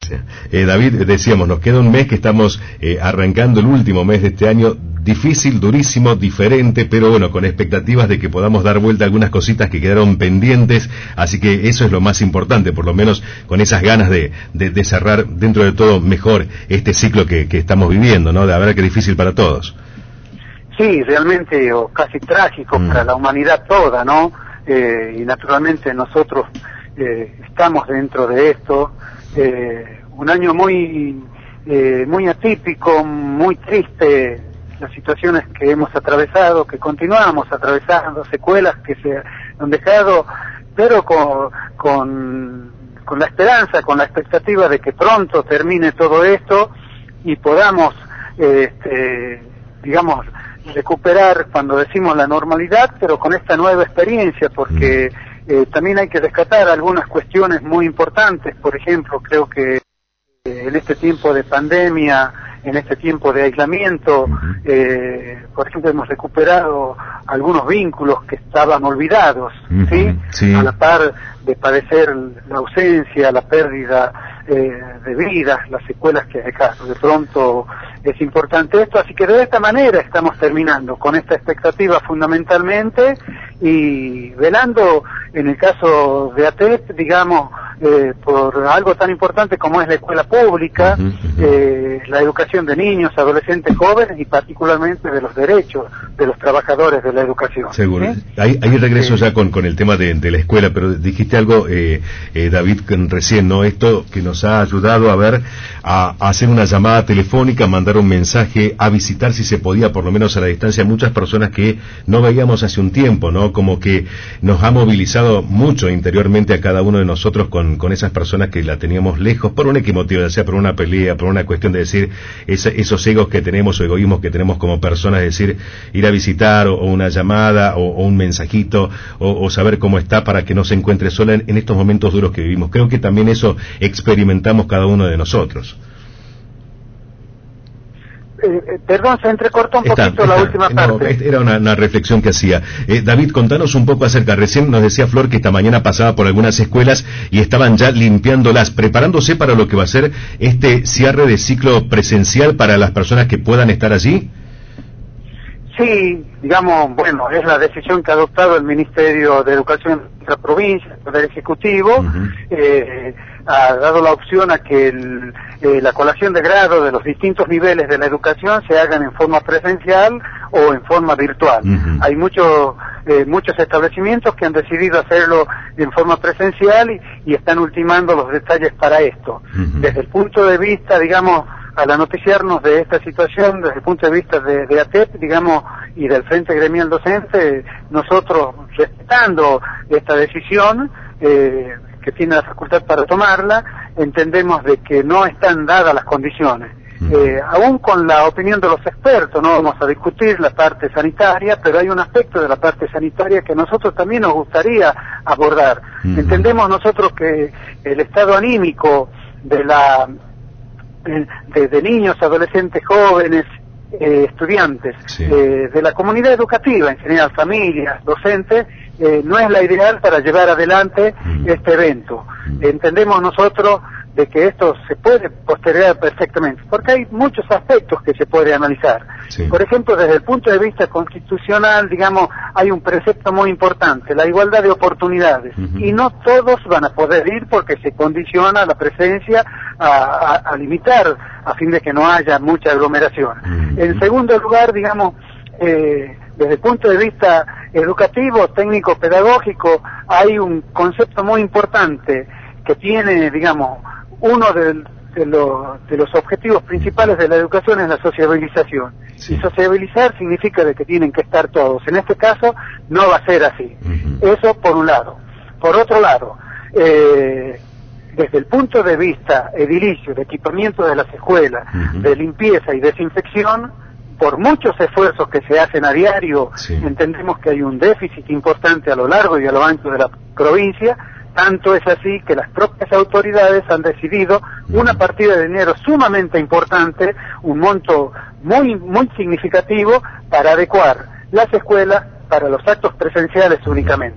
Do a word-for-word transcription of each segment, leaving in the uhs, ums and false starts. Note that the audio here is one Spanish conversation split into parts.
Eh, David, decíamos, nos queda un mes que estamos eh, arrancando el último mes de este año, difícil, durísimo, diferente, pero bueno, con expectativas de que podamos dar vuelta a algunas cositas que quedaron pendientes, así que eso es lo más importante, por lo menos con esas ganas de, de, de cerrar dentro de todo mejor este ciclo que, que estamos viviendo, ¿no? De la verdad que difícil para todos. Sí, realmente, o casi trágico mm. para la humanidad toda, ¿no? Eh, y naturalmente nosotros eh, estamos dentro de esto, eh, un año muy eh, muy atípico, muy triste, las situaciones que hemos atravesado, que continuamos atravesando, secuelas que se han dejado, pero con, con, con la esperanza, con la expectativa de que pronto termine todo esto y podamos, eh, este, digamos, recuperar, cuando decimos la normalidad, pero con esta nueva experiencia, porque eh, también hay que rescatar algunas cuestiones muy importantes. Por ejemplo, creo que en este tiempo de pandemia, en este tiempo de aislamiento, eh, por ejemplo, hemos recuperado algunos vínculos que estaban olvidados, uh-huh, ¿sí? ¿sí? A la par de padecer la ausencia, la pérdida eh, de vidas, las secuelas que hay acá. De pronto es importante esto, así que de esta manera estamos terminando, con esta expectativa fundamentalmente, y velando, en el caso de A T E P, digamos, eh, por algo tan importante como es la escuela pública, uh-huh, uh-huh. Eh, la educación de niños, adolescentes, jóvenes y particularmente de los derechos de los trabajadores de la educación. Seguro. ¿Sí? Ahí, ahí regreso eh, ya con, con el tema de, de la escuela, pero dijiste algo, eh, eh, David, recién, ¿no? Esto que nos ha ayudado a ver, a, a hacer una llamada telefónica, mandar un mensaje, a visitar si se podía, por lo menos a la distancia, muchas personas que no veíamos hace un tiempo, ¿no? Como que nos ha movilizado mucho interiormente a cada uno de nosotros con, con esas personas que la teníamos lejos, por un equimotivo, ya sea por una pelea, por una cuestión de decir, esa, esos egos que tenemos o egoísmos que tenemos como personas, es decir, ir a visitar o, o una llamada o, o un mensajito o, o saber cómo está para que no se encuentre sola en, en estos momentos duros que vivimos. Creo que también eso experimentamos cada uno de nosotros. Eh, perdón, se entrecortó un está, poquito está, la última no, parte. Era una, una reflexión que hacía. Eh, David, contanos un poco acerca, recién nos decía Flor que esta mañana pasaba por algunas escuelas y estaban ya limpiándolas, preparándose para lo que va a ser este cierre de ciclo presencial para las personas que puedan estar allí. Sí, digamos, bueno, es la decisión que ha adoptado el Ministerio de Educación de nuestra provincia, el Poder Ejecutivo, uh-huh. eh, ha dado la opción a que el, eh, la colación de grado de los distintos niveles de la educación se hagan en forma presencial o en forma virtual. Uh-huh. Hay muchos eh, muchos establecimientos que han decidido hacerlo en forma presencial y, y están ultimando los detalles para esto. Uh-huh. Desde el punto de vista, digamos, al anoticiarnos de esta situación, desde el punto de vista de, de A T E P, digamos, y del Frente Gremial Docente, nosotros, respetando esta decisión, eh, que tiene la facultad para tomarla, entendemos de que no están dadas las condiciones. Eh, aún con la opinión de los expertos, no vamos a discutir la parte sanitaria, pero hay un aspecto de la parte sanitaria que a nosotros también nos gustaría abordar. Uh-huh. Entendemos nosotros que el estado anímico de la de, de niños, adolescentes, jóvenes, eh, estudiantes, sí. eh, de la comunidad educativa, en general familias, docentes, eh, no es la ideal para llevar adelante mm. este evento. Mm. Entendemos nosotros de que esto se puede postergar perfectamente, porque hay muchos aspectos que se puede analizar. Sí. Por ejemplo, desde el punto de vista constitucional, digamos, hay un precepto muy importante, la igualdad de oportunidades, uh-huh. y no todos van a poder ir porque se condiciona la presencia a, a, a limitar a fin de que no haya mucha aglomeración. Uh-huh. En segundo lugar, digamos, eh, desde el punto de vista educativo, técnico, pedagógico, hay un concepto muy importante que tiene, digamos, uno de, de, lo, de los objetivos principales de la educación es la sociabilización. Sí. Y sociabilizar significa de que tienen que estar todos. En este caso no va a ser así. Uh-huh. Eso por un lado. Por otro lado, eh, desde el punto de vista edilicio, de equipamiento de las escuelas, uh-huh. de limpieza y desinfección, por muchos esfuerzos que se hacen a diario, sí. entendemos que hay un déficit importante a lo largo y a lo ancho de la provincia. Tanto es así que las propias autoridades han decidido una partida de dinero sumamente importante, un monto muy muy significativo para adecuar las escuelas para los actos presenciales únicamente.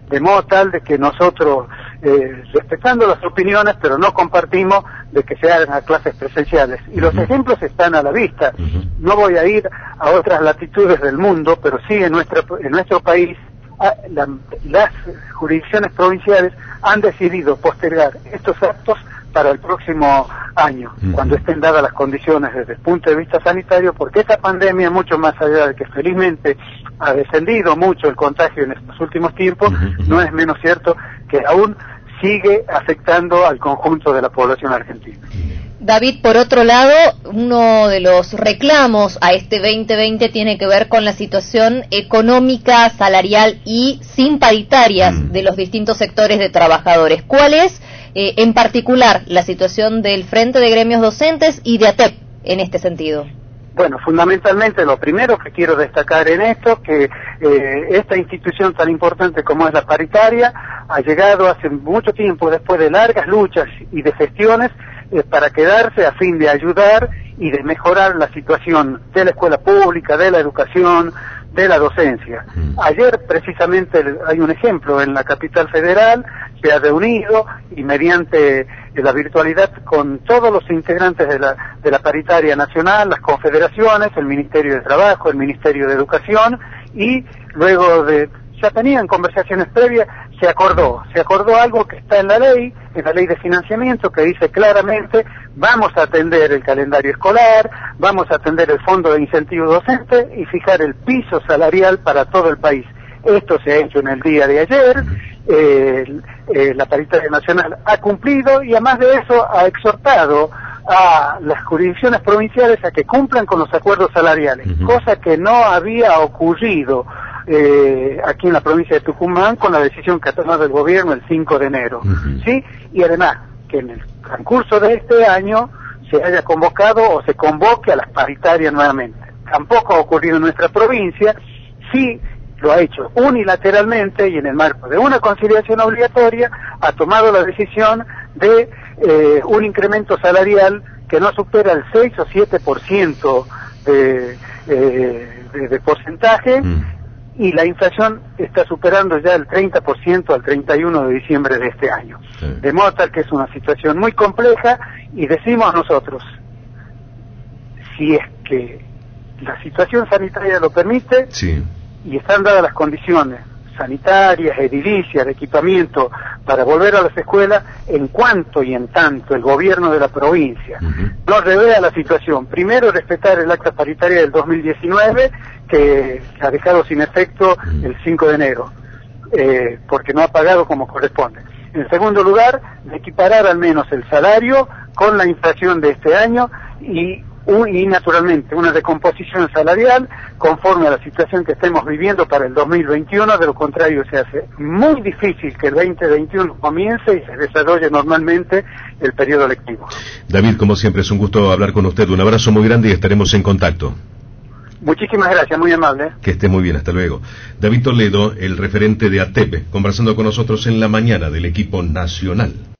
de modo tal de que nosotros, eh, respetando las opiniones, pero no compartimos de que se hagan a clases presenciales. Y los uh-huh. ejemplos están a la vista. Uh-huh. No voy a ir a otras latitudes del mundo, pero sí en, nuestra, en nuestro país, a, la, las jurisdicciones provinciales han decidido postergar estos actos para el próximo año, uh-huh. cuando estén dadas las condiciones desde el punto de vista sanitario, porque esta pandemia, mucho más allá de que felizmente ha descendido mucho el contagio en estos últimos tiempos, uh-huh. no es menos cierto que aún sigue afectando al conjunto de la población argentina. David, por otro lado, uno de los reclamos a este veinte veinte tiene que ver con la situación económica, salarial y sin paritarias mm. de los distintos sectores de trabajadores. ¿Cuál es, eh, en particular, la situación del Frente de Gremios Docentes y de A T E P en este sentido? Bueno, fundamentalmente lo primero que quiero destacar en esto, que eh, esta institución tan importante como es la paritaria, ha llegado hace mucho tiempo, después de largas luchas y de gestiones, eh, para quedarse a fin de ayudar y de mejorar la situación de la escuela pública, de la educación, de la docencia. Ayer precisamente hay un ejemplo en la capital federal, se ha reunido y mediante la virtualidad con todos los integrantes de la, de la paritaria nacional, las confederaciones, el Ministerio de Trabajo, el Ministerio de Educación, y luego de, ya tenían conversaciones previas, se acordó, se acordó algo que está en la ley, en la ley de financiamiento, que dice claramente, vamos a atender el calendario escolar, vamos a atender el fondo de incentivo docente y fijar el piso salarial para todo el país. Esto se ha hecho en el día de ayer, eh, eh, la paritaria nacional ha cumplido y además de eso ha exhortado a las jurisdicciones provinciales a que cumplan con los acuerdos salariales, uh-huh. cosa que no había ocurrido eh, aquí en la provincia de Tucumán con la decisión que ha tomado el gobierno el cinco de enero, uh-huh. ¿sí? Y además que en el transcurso de este año se haya convocado o se convoque a las paritarias nuevamente. Tampoco ha ocurrido en nuestra provincia, sí lo ha hecho unilateralmente y en el marco de una conciliación obligatoria ha tomado la decisión de eh, un incremento salarial que no supera el seis o siete por ciento de, eh, de, de porcentaje mm. y la inflación está superando ya el treinta por ciento al treinta y uno de diciembre de este año. Sí. De modo tal que es una situación muy compleja y decimos nosotros, si es que la situación sanitaria lo permite, sí. y están dadas las condiciones sanitarias, edilicias, de equipamiento para volver a las escuelas, en cuanto y en tanto el gobierno de la provincia uh-huh. no revea la situación. Primero, respetar el acta paritaria del dos mil diecinueve, que ha dejado sin efecto uh-huh. el cinco de enero, eh, porque no ha pagado como corresponde. En segundo lugar, de equiparar al menos el salario con la inflación de este año y y naturalmente una recomposición salarial conforme a la situación que estemos viviendo para el dos mil veintiuno, de lo contrario se hace muy difícil que el veinte veintiuno comience y se desarrolle normalmente el periodo lectivo. David, como siempre es un gusto hablar con usted, un abrazo muy grande y estaremos en contacto. Muchísimas gracias, muy amable. Que esté muy bien, hasta luego. David Toledo, el referente de A T E P, conversando con nosotros en la mañana del equipo nacional.